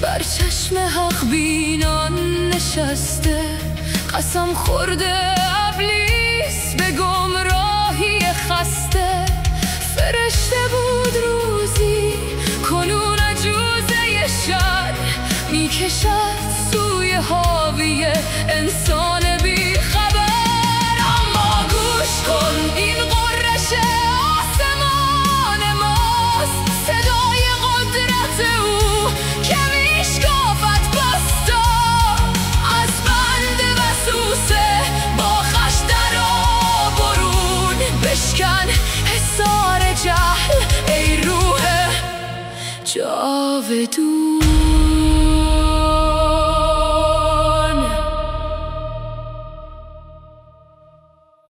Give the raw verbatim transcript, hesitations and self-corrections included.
بر چشم حق بینان نشسته، قسم خورده ابلیس به گمراهی خسته. فرشته بود روزی کنون عجوزه شر، میکشد سوی حاوی انسان بی خبر. اما گوش کن این غرش آسمان ماست، صدای قدرت او که میشکافد بستا. از بند وسوسه با خش در آ برون، بشکن حصار جهل ای روح جاودون.